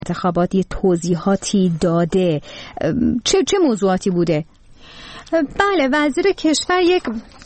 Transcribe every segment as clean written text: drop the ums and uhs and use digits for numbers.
انتخابات یه توضیحاتی داده. چه موضوعاتی بوده؟ بله، وزیر کشور یک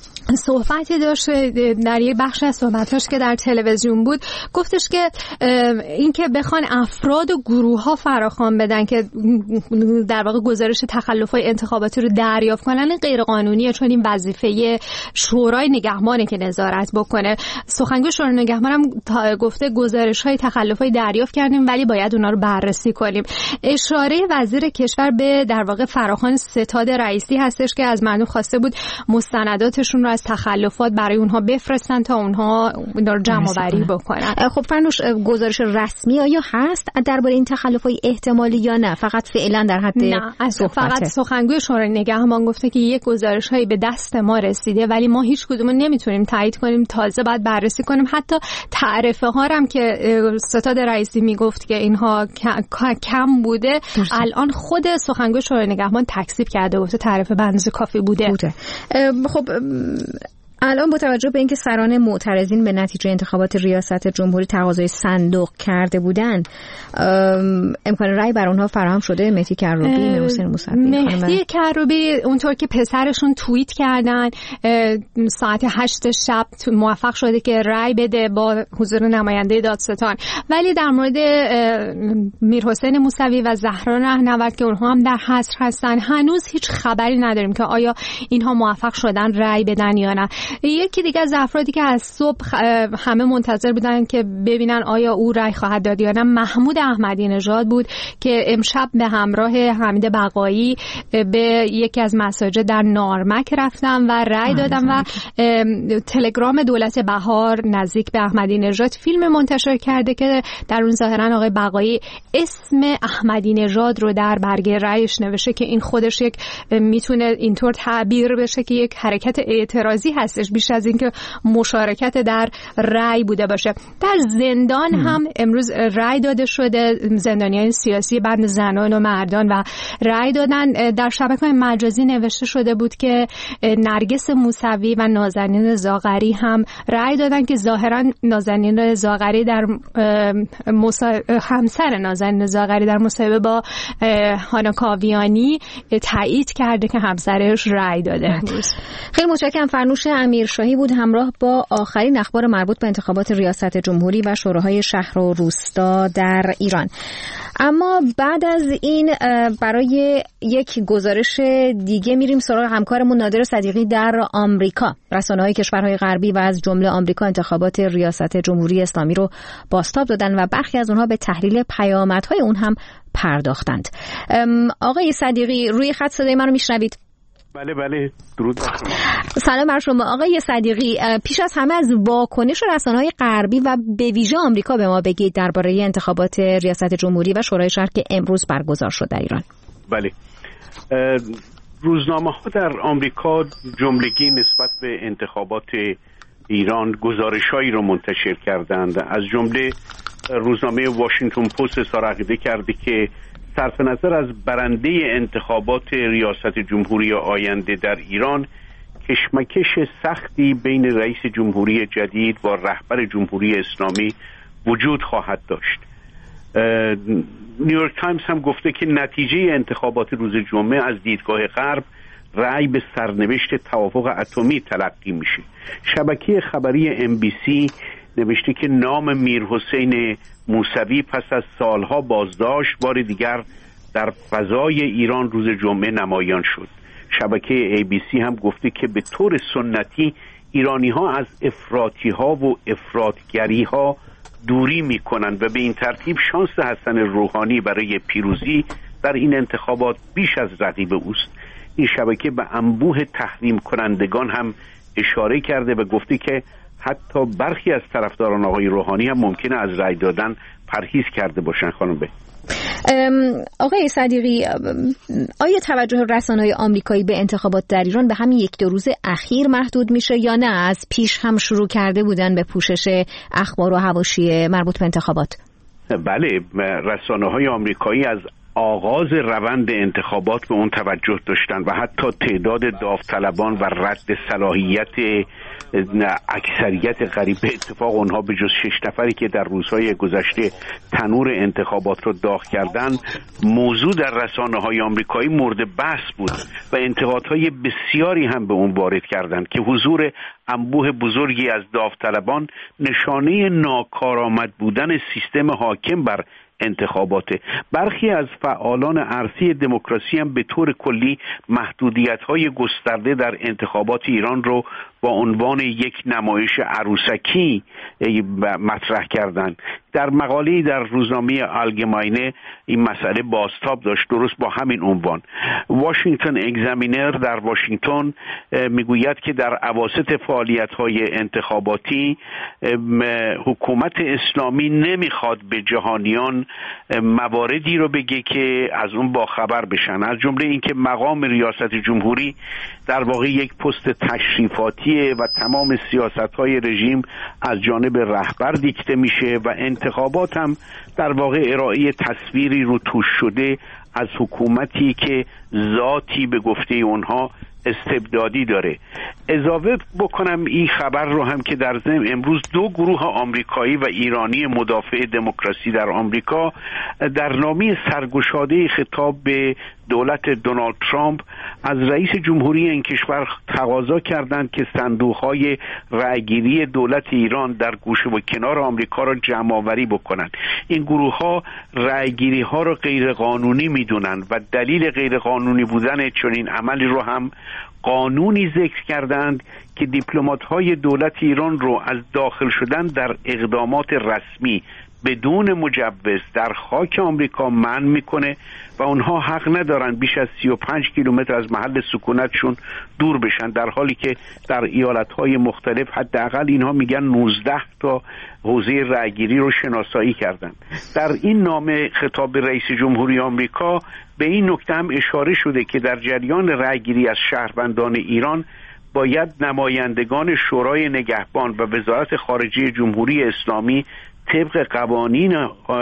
صحبتی داشت در یک بخش از صحبتاش که در تلویزیون بود، گفتش که اینکه بخوان افراد و گروه‌ها فراخوان بدن که در واقع گزارش تخلف‌های انتخاباتی رو دریافت کنن غیر قانونیه، چون این وظیفه شورای نگهبانه که نظارت بکنه. سخنگوی شورای نگهبان هم گفته گزارش‌های تخلف‌های دریافت کردیم ولی باید اونا رو بررسی کنیم. اشاره وزیر کشور به در واقع فراخوان ستاد رئیسی هستش که از مردم خواسته بود مستنداتشون رو از تخلفات برای اونها بفرستن تا اونها اینا رو جمع آوری بکنن. خب فرنوش، گزارش رسمی آیا هست درباره این تخلفات احتمالی یا نه؟ فقط فعلا در حد فقط سخنگوی شورای نگهبان گفته که یک گزارش‌هایی به دست ما رسیده ولی ما هیچ کدوم نمیتونیم تایید کنیم، تازه بعد بررسی کنیم. حتی تعرفه ها هم که ستاد رئیسی میگفت که اینها کم بوده، الان خود سخنگوی شورای نگهبان تکذیب کرده، گفته تعرفه به اندازه کافی بوده. خب الان با توجه به اینکه سران معترضین به نتیجه انتخابات ریاست جمهوری تقاضای صندوق کرده بودند، امکان رأی بر اونها فراهم شده؟ مهدی کروبی، میرحسین موسوی، مهدی کروبی اونطور که پسرشون توییت کردن ساعت 8 شب موفق شده که رأی بده با حضور نماینده دادستان، ولی در مورد میرحسین موسوی و زهرا رهنورد که اونها هم در حصر هستن هنوز هیچ خبری نداریم که آیا اینها موفق شدن رأی بدن یا نه. یکی دیگه از افرادی که از صبح همه منتظر بودن که ببینن آیا او رأی خواهد داد یا نه، محمود احمدی نژاد بود که امشب به همراه حمید بقایی به یکی از مساجد در نارمک رفتن و رأی دادن و تلگرام دولت بهار نزدیک به احمدی نژاد فیلم منتشر کرده که در اون ظاهرا آقای بقایی اسم احمدی نژاد رو در برگه رأیش نوشته که این خودش یک میتونه اینطور تعبیر بشه که یک حرکت اعتراضی هستش بیش از اینکه مشارکت در رأی بوده باشه. در زندان هم امروز رأی داده شده، زندانیان سیاسی بند زنان و مردان و رأی دادن. در شبکه‌های مجازی نوشته شده بود که نرگس موسوی و نازنین زاغری هم رأی دادن که ظاهرا نازنین زاغری در همسر نازنین زاغری در مصاحبه با هانا کاویانی تایید کرده که همسرش رأی داده. خیلی متشکرم. فرنوش امیرشاهی بود همراه با آخرین اخبار مربوط به انتخابات ریاست جمهوری و شوراهای شهر و روستا در ایران. اما بعد از این برای یک گزارش دیگه میریم سراغ همکارمون نادر صدیقی در آمریکا. رسانه‌های کشورهای غربی و از جمله آمریکا انتخابات ریاست جمهوری اسلامی رو بازتاب دادن و برخی از اونها به تحلیل پیامدهای اون هم پرداختند. آقای صدیقی روی خط صدای من رو میشنوید؟ بله درود بر شما. سلام بر شما آقای صدیقی. پیش از همه از واکنش رسانه‌های غربی و به ویژه آمریکا به ما بگید درباره انتخابات ریاست جمهوری و شورای شهر که امروز برگزار شد در ایران. بله، روزنامه‌ها در آمریکا جملگی نسبت به انتخابات ایران گزارش‌هایی را منتشر کردند. از جمله روزنامه واشنگتن پست اظهار عقیده کرده که صرف نظر از برنده انتخابات ریاست جمهوری آینده در ایران کشمکش سختی بین رئیس جمهوری جدید و رهبر جمهوری اسلامی وجود خواهد داشت. نیویورک تایمز هم گفته که نتیجه انتخابات روز جمعه از دیدگاه غرب رأی به سرنوشت توافق اتمی تلقی میشه. شبکه خبری MBC نوشته که نام میرحسین موسوی پس از سالها بازداشت بار دیگر در فضای ایران روز جمعه نمایان شد. شبکه ABC هم گفته که به طور سنتی ایرانی ها از افراطی ها و افراطگری ها دوری می کنند و به این ترتیب شانس حسن روحانی برای پیروزی در این انتخابات بیش از رقیب اوست. این شبکه به انبوه تحریم کنندگان هم اشاره کرده و گفته که حتی برخی از طرفداران آقای روحانی هم ممکنه از رأی دادن پرهیز کرده باشن. خانم به آقای صدیقی، آیا توجه رسانه‌های آمریکایی به انتخابات در ایران به همین یک دو روز اخیر محدود میشه یا نه از پیش هم شروع کرده بودن به پوشش اخبار و حواشی مربوط به انتخابات؟ بله، رسانه‌های آمریکایی از آغاز روند انتخابات به اون توجه داشتن و حتی تعداد داوطلبان و رد صلاحیت اکثریت قریب به اتفاق اونها به جز 6 نفری که در روزهای گذشته تنور انتخابات رو داغ کردن موضوع در رسانه‌های آمریکایی مورد بحث بود و انتقادهای بسیاری هم به اون وارد کردند که حضور انبوه بزرگی از داوطلبان نشانه ناکارآمد بودن سیستم حاکم بر انتخاباته. برخی از فعالان عرصی دموکراسی هم به طور کلی محدودیت‌های گسترده در انتخابات ایران رو با عنوان یک نمایش عروسکی مطرح کردند. در مقاله‌ای در روزنامه آلگماینه این مسئله بازتاب داشت، درست با همین عنوان. واشنگتن اگزامینر در واشنگتن میگوید که در اواسط فعالیت‌های انتخاباتی حکومت اسلامی نمیخواد به جهانیان مواردی رو بگه که از اون باخبر بشن، از جمله اینکه مقام ریاست جمهوری در واقع یک پست تشریفاتیه و تمام سیاست‌های رژیم از جانب رهبر دیکته میشه و انتخابات هم در واقع ارائه تصویری رو توش شده از حکومتی که ذاتی به گفته اونها استبدادی داره. اضافه بکنم این خبر رو هم که در ضمن امروز 2 گروه آمریکایی و ایرانی مدافع دموکراسی در آمریکا در نامه سرگشاده خطاب به دولت دونالد ترامپ از رئیس جمهوری این کشور تقاضا کردند که صندوق‌های رأیگیری دولت ایران در گوشه و کنار آمریکا را جمع‌آوری بکنند. این گروه‌ها رأیگیری‌ها را غیر قانونی می‌دونند و دلیل غیر قانونی بودن چنین عملی رو هم قانونی ذکر کردند که دیپلمات‌های دولت ایران رو از داخل شدن در اقدامات رسمی بدون مجوز در خاک آمریکا منع میکنه و اونها حق ندارن بیش از 35 کیلومتر از محل سکونتشون دور بشن، در حالی که در ایالت‌های مختلف حداقل اینها میگن 19 تا حوزه رأیگیری رو شناسایی کردن. در این نامه خطاب به رئیس جمهوری آمریکا به این نکته هم اشاره شده که در جریان رأیگیری از شهروندان ایران باید نمایندگان شورای نگهبان و وزارت خارجه جمهوری اسلامی طبق قوانین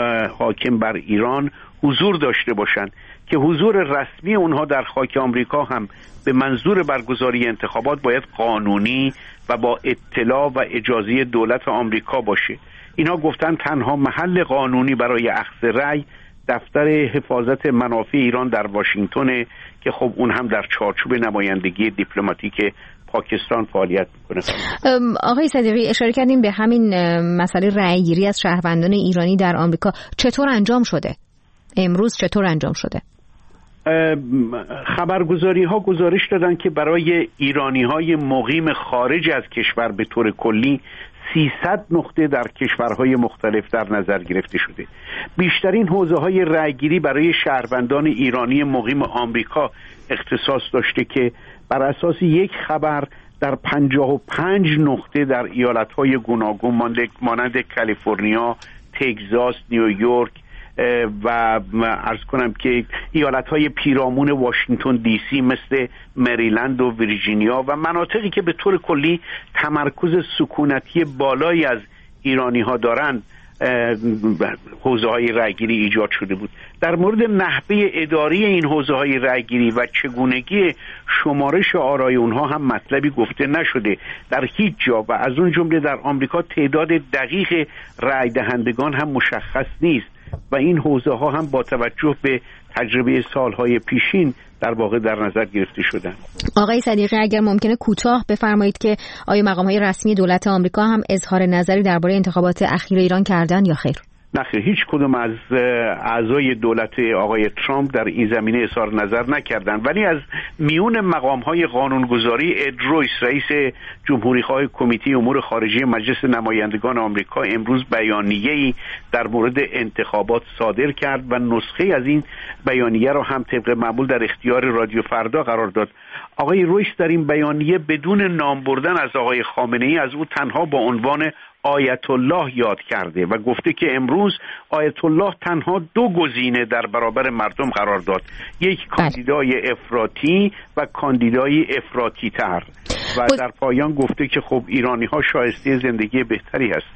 حاکم بر ایران حضور داشته باشند که حضور رسمی اونها در خاک آمریکا هم به منظور برگزاری انتخابات باید قانونی و با اطلاع و اجازه دولت آمریکا باشه. اینا گفتن تنها محل قانونی برای اخذ رأی دفتر حفاظت منافع ایران در واشنگتن که خب اون هم در چارچوب نمایندگی دیپلماتیک پاکستان فعالیت میکنه. آقای صدیقی اشاره کردیم به همین مسئله رأیگیری از شهروندان ایرانی در آمریکا، چطور انجام شده؟ امروز چطور انجام شده؟ خبرگزاری ها گزارش دادن که برای ایرانی های مقیم خارج از کشور به طور کلی 300 نقطه در کشورهای مختلف در نظر گرفته شده. بیشترین حوزه های رأیگیری برای شهروندان ایرانی مقیم آمریکا اختصاص داشته که بر اساس یک خبر در 55 نقطه در ایالت‌های گوناگون مانند کالیفرنیا، تگزاس، نیویورک و عرض کنم که ایالت‌های پیرامون واشنگتن دی سی مثل مریلند و ویرجینیا و مناطقی که به طور کلی تمرکز سکونتی بالایی از ایرانی‌ها دارند حوزه‌های رأیگیری ایجاد شده بود. در مورد نحوه اداری این حوزه‌های رأیگیری و چگونگی شمارش آرای اونها هم مطلبی گفته نشده در هیچ جا و از اون جمله در آمریکا تعداد دقیق رأی دهندگان هم مشخص نیست و این حوزه‌ها هم با توجه به تجربه سالهای پیشین در واقع در نظر گرفته شدن. آقای صدیقی اگر ممکنه کوتاه بفرمایید که آیا مقام‌های رسمی دولت آمریکا هم اظهار نظری درباره انتخابات اخیر ایران کردن یا خیر؟ نه، هیچ کدوم از اعضای دولت آقای ترامپ در این زمینه اظهار نظر نکردند، ولی از میون مقام‌های قانونگذاری اد رویس رئیس جمهوری‌خواه کمیته امور خارجه مجلس نمایندگان آمریکا امروز بیانیه‌ای در مورد انتخابات صادر کرد و نسخه از این بیانیه را هم طبق معمول در اختیار رادیو فردا قرار داد. آقای رویس در این بیانیه بدون نام بردن از آقای خامنه‌ای از او تنها با عنوان آیت الله یاد کرده و گفته که امروز آیت الله تنها 2 گزینه در برابر مردم قرار داد، یک کاندیدای افراطی و کاندیدای افراطی تر و در پایان گفته که خب ایرانی ها شایسته زندگی بهتری هستند.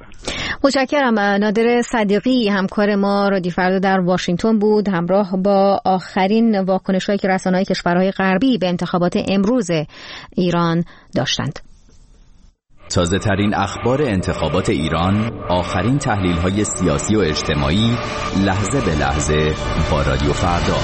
متشکرم. نادر صدیقی همکار ما رادیو فردا در واشنگتن بود، همراه با آخرین واکنش‌هایی که رسانه‌های کشورهای غربی به انتخابات امروز ایران داشتند. تازه ترین اخبار انتخابات ایران، آخرین تحلیل‌های سیاسی و اجتماعی، لحظه به لحظه با رادیو فردا.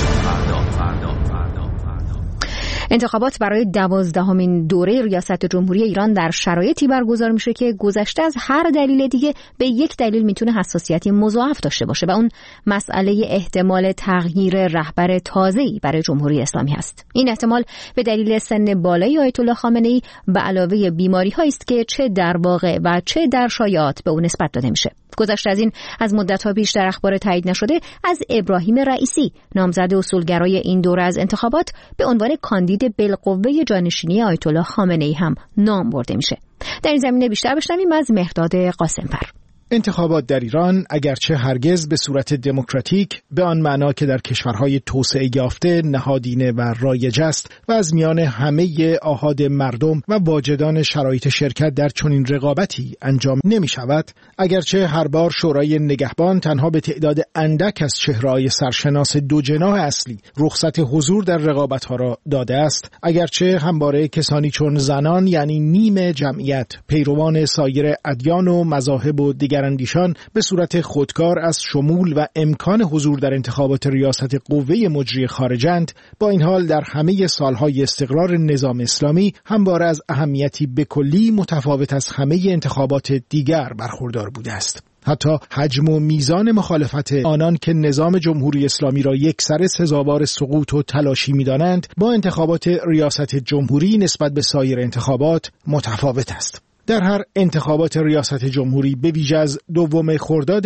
انتخابات برای 12مین دوره ریاست جمهوری ایران در شرایطی برگزار میشه که گذشته از هر دلیل دیگه به یک دلیل میتونه حساسیتی مضاعف داشته باشه و اون مسئله احتمال تغییر رهبر تازه‌ای برای جمهوری اسلامی هست. این احتمال به دلیل سن بالای آیت الله خامنه‌ای به علاوه بیماری‌هایی است که چه در واقع و چه در شایعات به اون نسبت داده میشه. گذشته از این از مدت‌ها پیش در اخبار تایید نشده از ابراهیم رئیسی، نامزد اصولگرای این دوره از انتخابات، به عنوان کاندید بالقوه جانشینی آیت الله خامنه‌ای هم نام برده میشه. در این زمینه بیشتر بشنویم از مهرداد قاسم‌فر. انتخابات در ایران اگرچه هرگز به صورت دموکراتیک به آن معنا که در کشورهای توسعه یافته نهادینه و رایج است و از میان همه آحاد مردم و واجدان شرایط شرکت در چنین رقابتی انجام نمی شود، اگرچه هر بار شورای نگهبان تنها به تعداد اندک از چهره‌های سرشناس دو جناح اصلی رخصت حضور در رقابت‌ها را داده است، اگرچه همواره کسانی چون زنان یعنی نیم جمعیت، پیروان سایر ادیان و مذاهب و اندیشان به صورت خودکار از شمول و امکان حضور در انتخابات ریاست قوه مجری خارجند، با این حال در همه سالهای استقرار نظام اسلامی همواره از اهمیتی به کلی متفاوت از همه انتخابات دیگر برخوردار بوده است. حتی حجم و میزان مخالفت آنان که نظام جمهوری اسلامی را یکسره سزاوار سقوط و تلاشی می‌دانند با انتخابات ریاست جمهوری نسبت به سایر انتخابات متفاوت است. در هر انتخابات ریاست جمهوری به ویژه از 2 خرداد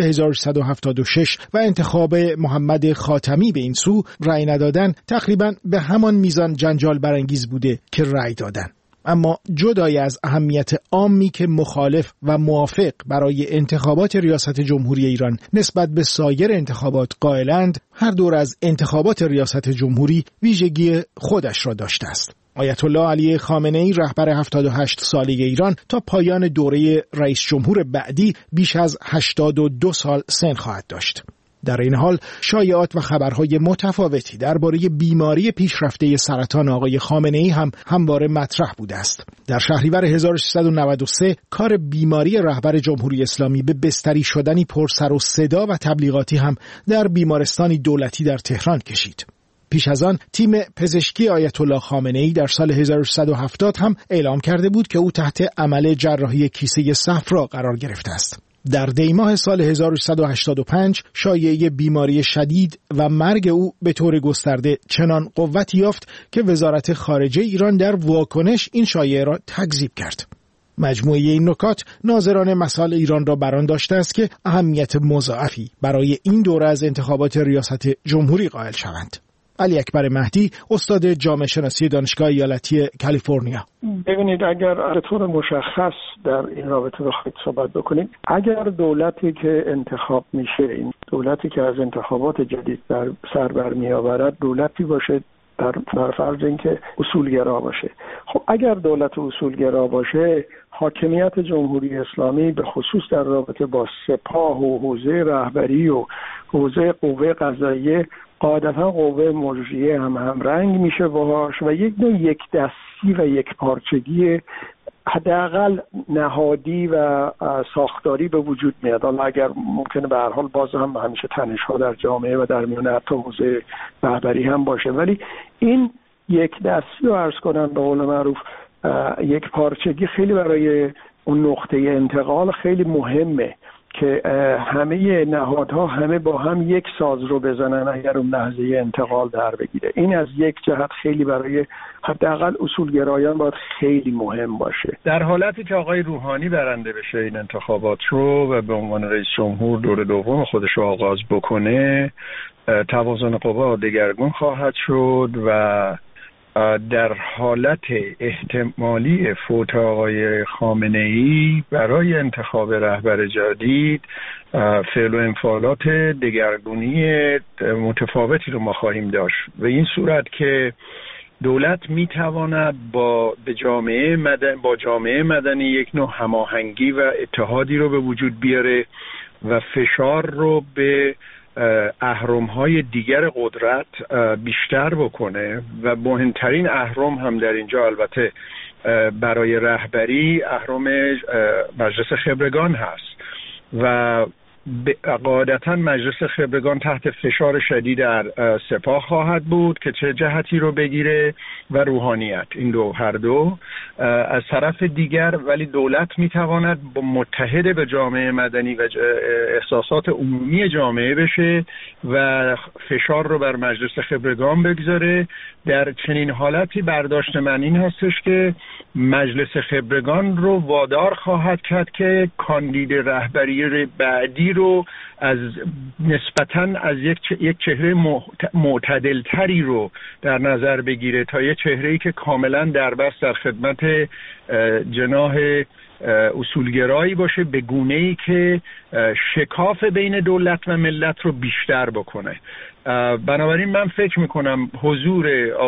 1376 و انتخاب محمد خاتمی به این سو رأی ندادن تقریباً به همان میزان جنجال برانگیز بوده که رأی دادن. اما جدای از اهمیت عامی که مخالف و موافق برای انتخابات ریاست جمهوری ایران نسبت به سایر انتخابات قائلند، هر دور از انتخابات ریاست جمهوری ویژگی خودش را داشته است. آیت الله علی خامنه‌ای رهبر 78 ساله ایران تا پایان دوره رئیس جمهور بعدی بیش از 82 سال سن خواهد داشت. در این حال شایعات و خبرهای متفاوتی درباره بیماری پیشرفته سرطان آقای خامنه‌ای هم همواره مطرح بوده است. در شهریور 1393 کار بیماری رهبر جمهوری اسلامی به بستری شدنی پر سر و صدا و تبلیغاتی هم در بیمارستانی دولتی در تهران کشید. پیش از آن تیم پزشکی آیت الله خامنه‌ای در سال 1370 هم اعلام کرده بود که او تحت عمل جراحی کیسه صفرا قرار گرفته است. در دیماه سال 1385 شایعه بیماری شدید و مرگ او به طور گسترده چنان قوتی یافت که وزارت خارجه ایران در واکنش این شایعه را تکذیب کرد. مجموعه این نکات ناظران مسائل ایران را بران داشته است که اهمیت مضاعفی برای این دوره از انتخابات ریاست جمهوری قائل شوند. علی اکبر مهدی، استاد جامعه شناسی دانشگاه ایالتی کالیفرنیا: ببینید، اگر به طور مشخص در این رابطه بخواید صحبت بکنیم، اگر دولتی که انتخاب میشه، این دولتی که از انتخابات جدید در سر برمیآورد دولتی باشه بر فرض اینکه اصولگرا باشه، خب اگر دولت اصولگرا باشه، حاکمیت جمهوری اسلامی به خصوص در رابطه با سپاه و حوزه رهبری و حوزه قوه قضاییه قاعدتا قوه مجریه هم رنگ میشه باهاش و یک نوع یک دستی و یک پارچگی حداقل نهادی و ساختاری به وجود میاد. حالا اگر ممکنه به هر حال باز هم همیشه تنش‌ها در جامعه و در میان حتی حوزه رهبری هم باشه، ولی این یک دستی رو عرض کنم به قول معروف یک پارچگی خیلی برای اون نقطه انتقال خیلی مهمه که همه نهادها همه با هم یک ساز رو بزنن اگر اون لحظه انتقال در بگیره. این از یک جهت خیلی برای حداقل اصولگرایان باید خیلی مهم باشه. در حالتی که آقای روحانی برنده بشه این انتخابات رو و به عنوان رئیس جمهور دور دوم خودش رو آغاز بکنه، توازن قوا دگرگون خواهد شد و در حالت احتمالی فوت آقای خامنه‌ای برای انتخاب رهبر جدید فعل و انفعالات دگرگونی متفاوتی رو ما خواهیم داشت. و این صورت که دولت میتواند با جامعه مدنی یک نوع هماهنگی و اتحادی رو به وجود بیاره و فشار رو به اهرم‌های دیگر قدرت بیشتر بکنه و مهمترین اهرم هم در اینجا البته برای رهبری اهرم مجلس خبرگان هست و قاعدتا مجلس خبرگان تحت فشار شدید در سپاه خواهد بود که چه جهتی رو بگیره و روحانیت، این هر دو. از طرف دیگر ولی دولت میتواند متحد به جامعه مدنی و احساسات عمومی جامعه بشه و فشار رو بر مجلس خبرگان بگذاره. در چنین حالتی برداشت من این هستش که مجلس خبرگان رو وادار خواهد کرد که کاندید رهبری بعدی رو از نسبتاً از یک چهره معتدلتری رو در نظر بگیره تا یک چهره‌ای که کاملاً دربست در خدمت جناح اصولگرایی باشه، به گونه‌ای که شکاف بین دولت و ملت رو بیشتر بکنه. بنابراین من فکر میکنم حضور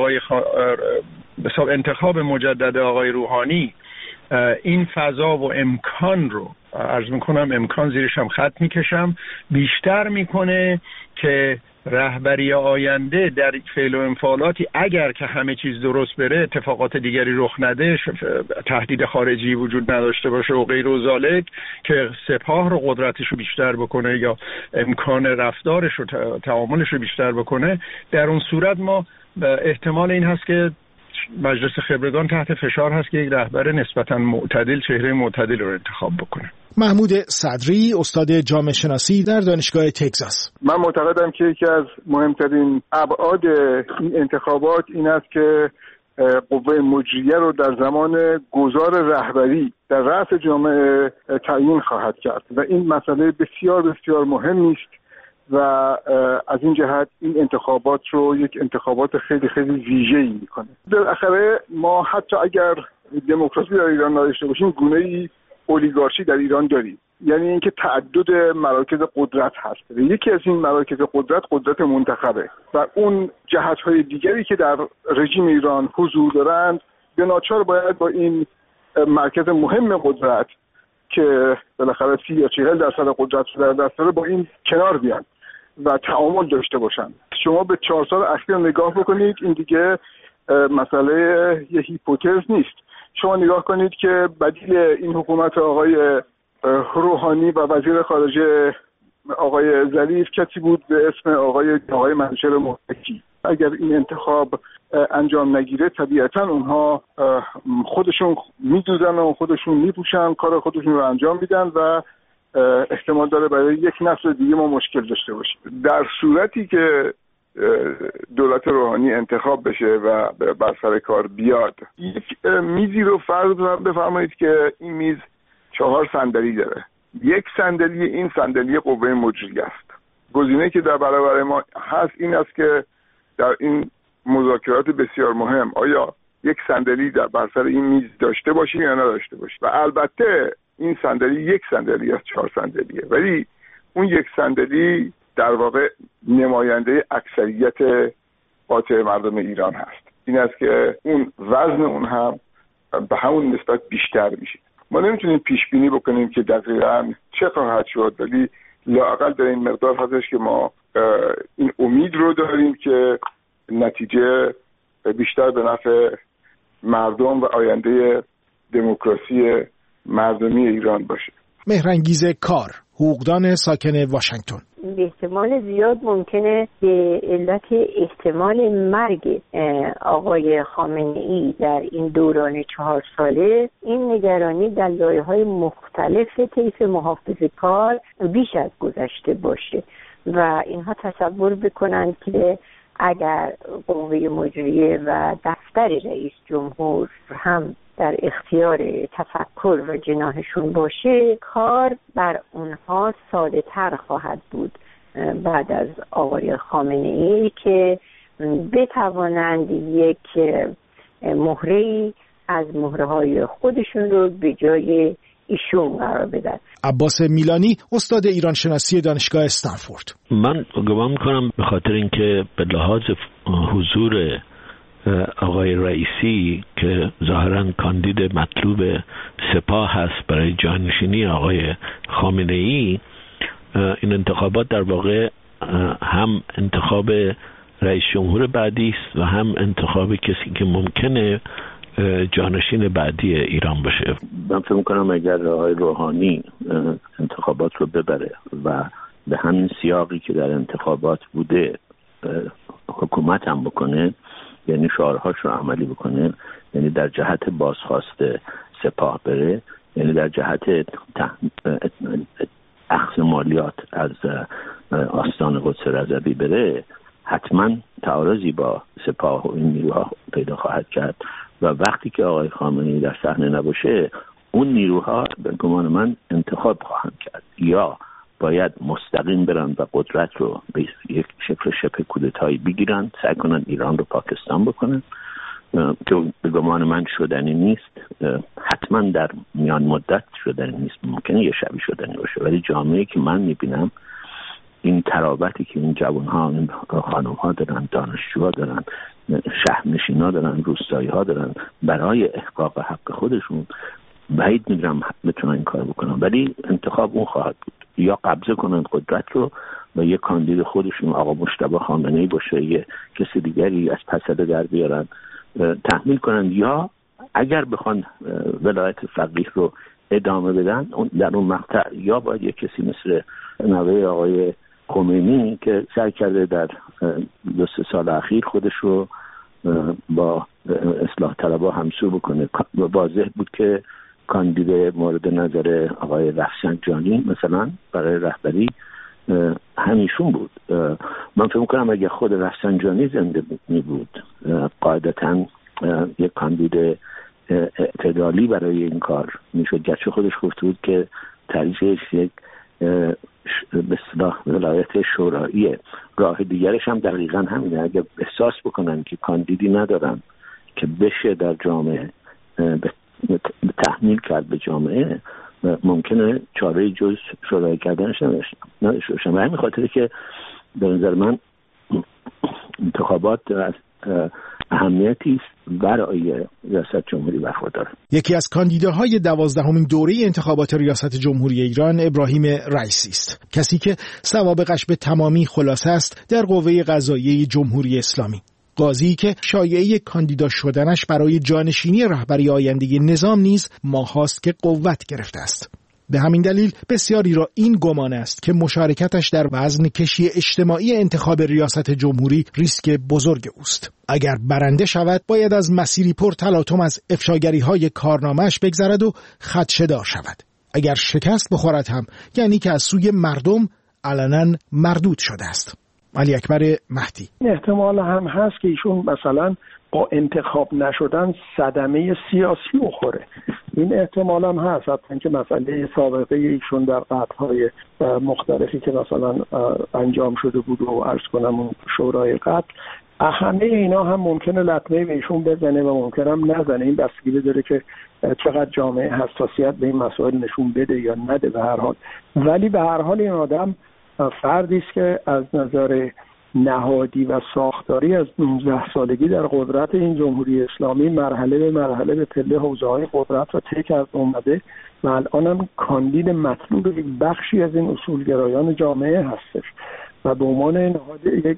انتخاب مجدد آقای روحانی این فضا و امکان رو، عرض میکنم امکان زیرش هم خط میکشم، بیشتر میکنه که رهبری آینده در فعل و انفعالاتی اگر که همه چیز درست بره، اتفاقات دیگری رخ نده، تهدید خارجی وجود نداشته باشه و غیر و ذالک، که سپاه رو قدرتش رو بیشتر بکنه یا امکان رفتارش رو تعاملش رو بیشتر بکنه، در اون صورت ما احتمال این هست که مجلس خبرگان تحت فشار هست که یک رهبر نسبتاً معتدل، چهره معتدل رو انتخاب بکنه. محمود صدری، استاد جامعه شناسی در دانشگاه تگزاس: من معتقدم که یکی از مهمترین ابعاد این انتخابات این است که قوه مجریه رو در زمان گذار رهبری در رأس جامعه تعیین خواهد کرد و این مسئله بسیار بسیار مهمی است و از این جهت این انتخابات رو یک انتخابات خیلی خیلی ویژه‌ای میکنه. بالاخره ما حتی اگر دموکراسی در ایران نداشته باشیم، گونه‌ای اولیگارشی در ایران داریم، یعنی اینکه تعدد مراکز قدرت هست. یکی از این مراکز قدرت منتخبه و اون جهت‌های دیگری که در رژیم ایران حضور دارند به ناچار باید با این مرکز مهم قدرت که بالاخره 30 یا 40% قدرت رو در دست داره با این کنار بیان و تعامل داشته باشن. شما به 4 سال اخیر نگاه بکنید، این دیگه مسئله یه هیپوتز نیست. شما نگاه کنید که بدیل این حکومت آقای روحانی و وزیر خارجه آقای ظریف کسی بود به اسم آقای منوچهر مهدی. اگر این انتخاب انجام نگیره، طبیعتا اونها خودشون میدوزن و خودشون میپوشن، کار خودشون رو انجام میدن و احتمال داره برای یک نسل دیگه ما مشکل داشته باشیم. در صورتی که دولت روحانی انتخاب بشه و بر سر کار بیاد، یک میزی رو فرض بفرمایید که این میز 4 صندلی داره. یک صندلی، این صندلی قوه مجریه است. گزینه‌ای که در برابر ما هست این است که در این مذاکرات بسیار مهم آیا یک صندلی بر سر این میز داشته باشیم یا نداشته باشیم. و البته این صندلی یک صندلی از 4 صندلیه، ولی اون یک صندلی در واقع نماینده اکثریت قاطع مردم ایران هست. این است که اون وزن اون هم به همون نسبت بیشتر میشه. ما نمیتونیم پیش بینی بکنیم که دقیقاً چه خواهد شد، ولی لااقل در این مقدار هستش که ما این امید رو داریم که نتیجه بیشتر به نفع مردم و آینده دموکراسی مردمی ایران باشه. مهرانگیز کار، حقوقدان ساکن واشنگتن: به احتمال زیاد ممکنه به علت احتمال مرگ آقای خامنه‌ای در این دوران 4 ساله این نگرانی در لایه‌های مختلف طیف محافظه کار بیش از گذشته باشه و اینها تصور بکنن که اگر قوه مجریه و دفتر رئیس جمهور هم در اختیار تفکر و جناحشون باشه، کار بر اونها ساده تر خواهد بود بعد از آقای خامنه‌ای که بتوانند یک مهره‌ای از مهره‌های خودشون رو به جای ایشون قرار بدن. عباس میلانی، استاد ایران شناسی دانشگاه استنفورد: من گمان می‌کنم به خاطر اینکه به لحاظ حضور آقای رئیسی که ظاهراً کاندید مطلوب سپاه هست برای جانشینی آقای خامنه ای، این انتخابات در واقع هم انتخاب رئیس جمهور بعدی است و هم انتخاب کسی که ممکنه جانشین بعدی ایران باشه. من فکر می‌کنم اگر آقای روحانی انتخابات رو ببره و به همین سیاقی که در انتخابات بوده حکومت هم بکنه، یعنی شعارهاش رو عملی بکنه، یعنی در جهت بازخواست سپاه بره، یعنی در جهت اخذ مالیات از آستان قدس رضوی بره، حتما تعارضی با سپاه و این نیروها پیدا خواهد کرد و وقتی که آقای خامنه‌ای در صحنه نباشه اون نیروها به گمان من انتخاب خواهند کرد، یا باید مستقیم برن و قدرت رو به یک شکل شبه کودتایی بگیرن، سعی کنن ایران رو پاکستان بکنن که به گمان من شدنی نیست، حتما در میان مدت شدنی نیست، ممکنه یه شبی شدنی باشه، ولی جامعه‌ای که من میبینم این ترابطی که این جوان‌ها، این خانم‌ها دارن، دانشجوها دارن، شهرنشین‌ها دارن، روستایی‌ها دارن، برای احقاق حق خودشون بعید می‌دونم بتونن این کار بکنن، ولی انتخاب اون خواهد بود، یا قبضه کنن قدرت رو و یه کاندید خودشون آقا مجتبی خامنه‌ای باشه، یه کسی دیگری از پسد در بیارن تحمیل کنن، یا اگر بخوان ولایت فقیه رو ادامه بدن در اون مقطع یا باید یه کسی مثل نوه آقای خمینی که سعی کرده در 2-3 سال اخیر خودش رو با اصلاح طلبها همسو بکنه، واضح بود که کاندید مورد نظر آقای رفسنجانی مثلا برای رهبری همیشون بود. من فکر می‌کنم اگه خود رفسنجانی زنده بود قاعدتاً یک کاندید اعتدالی برای این کار میشد، گرچه خودش گفته بود که ترجیحش یک به اصطلاح ولایت شوراییه. راه دیگرش هم دقیقاً همینه، اگه احساس بکنن که کاندیدی ندارن که بشه در جامعه تحمیل کرد به جامعه، ممکنه چاره جز شورای کردنش نداشته باشن. و همین خاطره که به نظر من انتخابات از اهمیتی است برای ریاست جمهوری برخوردار. یکی از کاندیداهای 12مین دوره انتخابات ریاست جمهوری ایران ابراهیم رئیسی است، کسی که سوابقش به تمامی خلاصه است در قوه قضاییه جمهوری اسلامی، قاضی که شایعه کاندیدا شدنش برای جانشینی رهبری آینده نظام نیز ماهاست که قوت گرفته است. به همین دلیل بسیاری را این گمان است که مشارکتش در وزن کشی اجتماعی انتخاب ریاست جمهوری ریسک بزرگ اوست. اگر برنده شود باید از مسیری پر تلاطم از افشاگری‌های کارنامه‌اش بگذرد و خدشه‌دار شود. اگر شکست بخورد هم یعنی که از سوی مردم علنا مردود شده است. علی اکبر مهدی: احتمال هم هست که ایشون مثلا با انتخاب نشدن صدمه سیاسی بخوره، این احتمال هم هست، حتی که مسئله سابقه ایشون در قتل‌های مختلفی که مثلا انجام شده بود و عرض کنم اون شورای قتل، همه اینا هم ممکنه لطمه به ایشون بزنه و ممکنه هم نزنه. این بستگی داره که چقدر جامعه حساسیت به این مسائل نشون بده یا نده به هر حال. ولی به هر حال این آدم فردی است که از نظر نهادی و ساختاری از 19 سالگی در قدرت این جمهوری اسلامی مرحله به مرحله به پله حوزه‌های قدرت را طی کرده اومده و الان هم کاندید مطلوب یک بخشی از این اصولگرایان جامعه هستش و به عنوان نهاد یک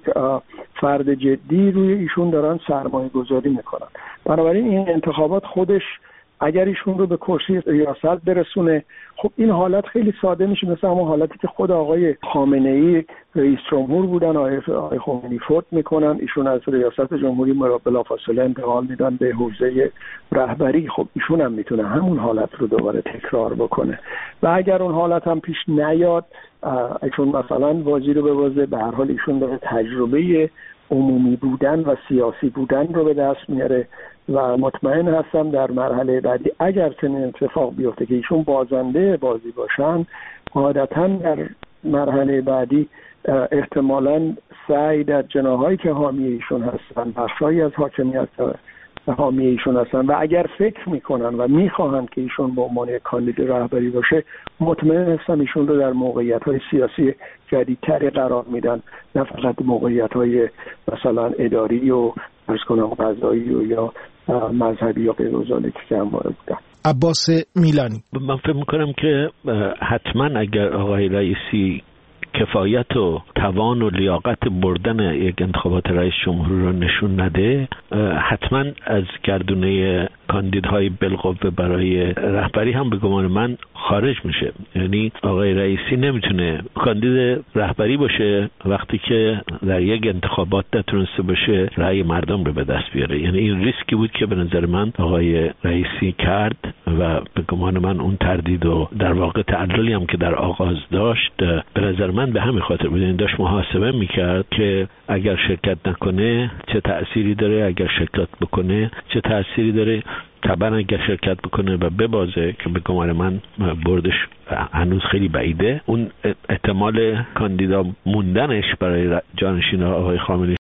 فرد جدی روی ایشون دارن سرمایه گذاری میکنن. بنابراین این انتخابات خودش اگر ایشون رو به کرسی ریاست برسونه، خب این حالت خیلی ساده میشه، مثل همون حالتی که خود آقای خامنه‌ای رئیس جمهور بودن، آقای خمینی فوت میکنن، ایشون از ریاست جمهوری بلافاصله انتقال میدن به حوزه رهبری. خب ایشون هم میتونه همون حالت رو دوباره تکرار بکنه و اگر اون حالت هم پیش نیاد، ایشون مثلا وزیر به وزیر، به هر حال ایشون داره تجربه عمومی بودن و سیاسی بودن رو به دست میاره و مطمئن هستم در مرحله بعدی اگر چنین اتفاق بیفته که ایشون بازنده بازی باشن، عادتاً در مرحله بعدی احتمالاً سعی در جناحایی که حامی ایشون هستن، بخشایی از حاکمیت حامی ایشون هستن و اگر فکر میکنن و میخواهند که ایشون به عنوان کاندید رهبری باشه، مطمئن هستم ایشون رو در موقعیت‌های سیاسی جدیدتری قرار میدن، نه فقط موقعیت‌های مثلا اداری و عرض کنم قضایی و یا مذهبی یا غیر ذالک که هم وارد بودن. عباس میلانی: من فکر میکنم که حتما اگر آقای رئیسی کفایت و توان و لیاقت بردن یک انتخابات رئیس جمهوری رو نشون نده، حتما از گردونه کاندیدهای بالقوه برای رهبری هم به گمان من خارج میشه. یعنی آقای رئیسی نمیتونه کاندید رهبری باشه وقتی که در یک انتخابات نتونسته باشه رأی مردم رو به دست بیاره. یعنی این ریسکی بود که به نظر من آقای رئیسی کرد و به گمان من اون تردید و در واقع تعللی هم که در آغاز داشت به نظر من به همین خاطر بود. این داشت محاسبه میکرد که اگر شرکت نکنه چه تأثیری داره، اگر شرکت بکنه چه تأثیری داره. طبعا اگر شرکت بکنه و ببازه که به گمان من بردش هنوز خیلی بعیده، اون احتمال کاندیدا موندنش برای جانشین آقای خامنه‌ای